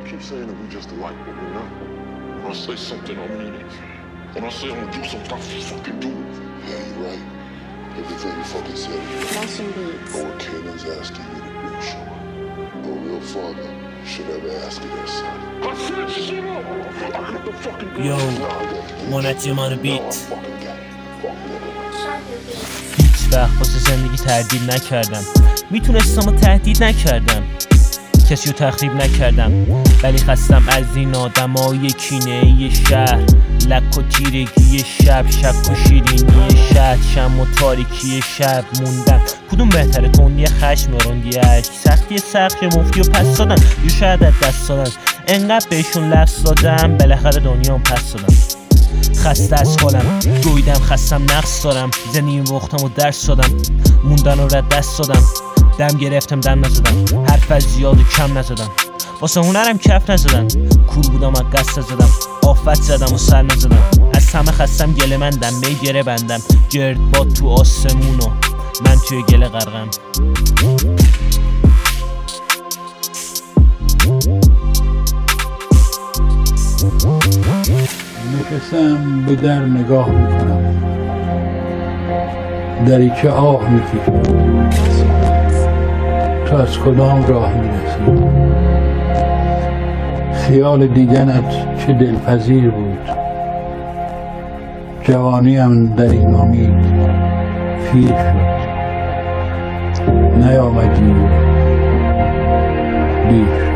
keep saying that we just alike, but we're not. When I say something, I mean it. When I say I'm gonna do something, I fucking do it. Yeah, you're right. Everything you fucking said is right. Russian beats. But what Kanan's asking you to do, Sean, a real father should ever ask of their son. I said shut up! I got the fucking Yo, منجم on a beat. هیچ وقت واسه زندگی تردید نکردم. میتونستم و تهدید نکردم، کسی رو تخریب نکردم، ولی خستم از این آدمای کینه‌ای شهر، لک و تیرگی شب، شک و شیرینی شب، شم و تاریکی شب موندم. کدوم بهتره، تندی خشم یا رندی عشق، سختی سخت یا مفتی و پس دادن یا شاید از دست دادن. انقدر بهشون لفظ دادم بالاخره دنیام پس دادم. خسته از حالم دویدم، خستم نقص دارم، زندگیم وقتم و درس دادم، موندن رو رد دست دادم، دم گرفتم دم نزدم، حرف از زیاد و کم نزدم، واسه هنرم کف نزدم، کور بودم از قصد زدم، آفت زدم و سر نزدم، از همه خستم گله مندم، می گره بندم، گردباد تو آسمونو من توی گله غرقم. نشستم به در نگاه میکنم، دریچه آه میکشم، تو از کدام راه میرسی؟ خیال دیدنت چه دلپذیر بود، جوانیم در این امید پیر شد، نیامدی دیر.